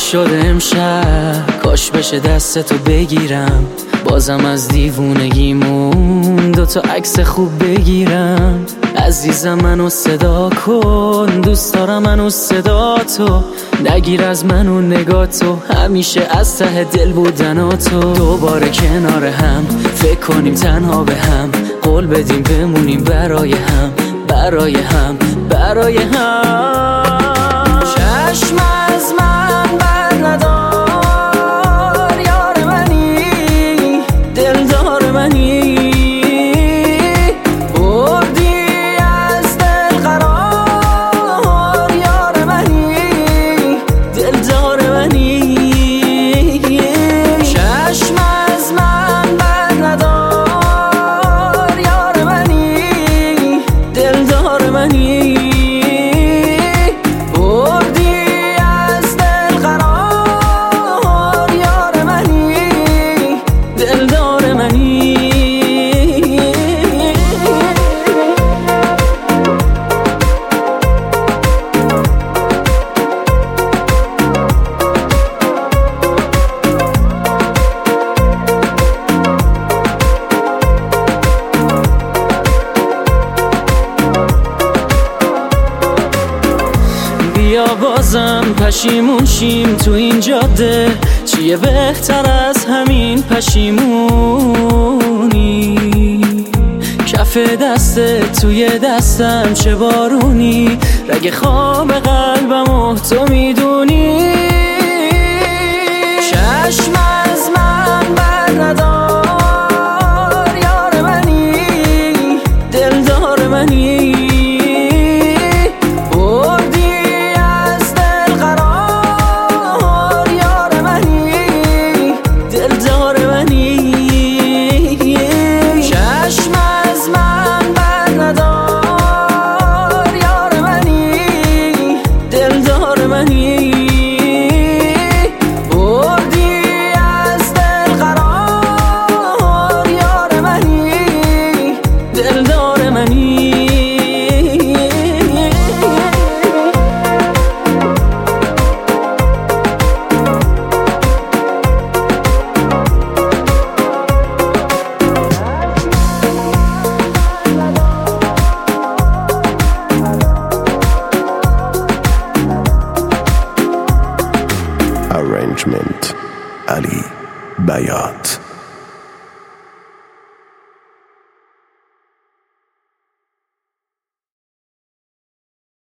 شده امشب، کاش بشه دستتو بگیرم، بازم از دیوونگیمون دوتا عکس خوب بگیرم. عزیزم منو صدا کن، دوست دارم منو صدا تو، نگیر از منو نگاتو، همیشه از ته دل بودناتو. دوباره کنار هم فکر کنیم تنها به هم، قول بدیم بمونیم برای هم، برای هم، برای هم. چشم از من بر ندار، یار منی، دلدار منی، بردی از دل قرار، یار منی، دلدار منی. چشم از من بر ندار، یار منی، دلدار منی، بیا بازم پشیمون شیم تو این جاده، چیه بهتر از همین پشیمونی؟ کف دستت توی دستم چه بارونی، رگ خواب قلبمو تو میدونی. چشم از من بر ندار، یار منی، دلدار منی، Arrangement Ali Bayat.